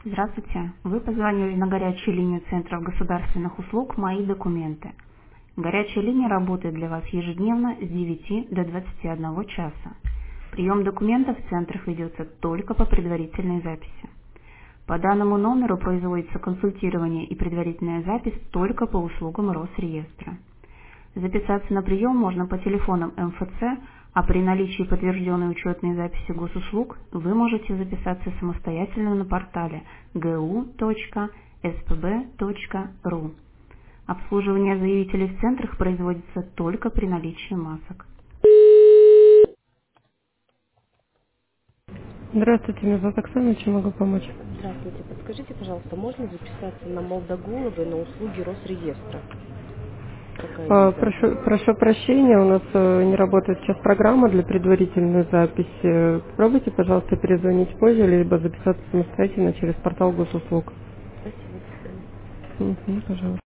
Здравствуйте. Вы позвонили на горячую линию Центров государственных услуг «Мои документы». Горячая линия работает для вас ежедневно с 9 до 21 часа. Прием документов в центрах ведется только по предварительной записи. По данному номеру производится консультирование и предварительная запись только по услугам Росреестра. Записаться на прием можно по телефонам МФЦ, а при наличии подтвержденной учетной записи госуслуг вы можете записаться самостоятельно на портале gu.spb.ru. Обслуживание заявителей в центрах производится только при наличии масок. Здравствуйте, меня зовут Оксана, чем могу помочь? Здравствуйте. Подскажите, пожалуйста, можно записаться на Молдогуловой на услуги Росреестра? Какая есть запись? Прошу прощения, у нас не работает сейчас программа для предварительной записи. Попробуйте, пожалуйста, перезвонить позже, либо записаться самостоятельно через портал госуслуг. Спасибо, до свидания. Пожалуйста.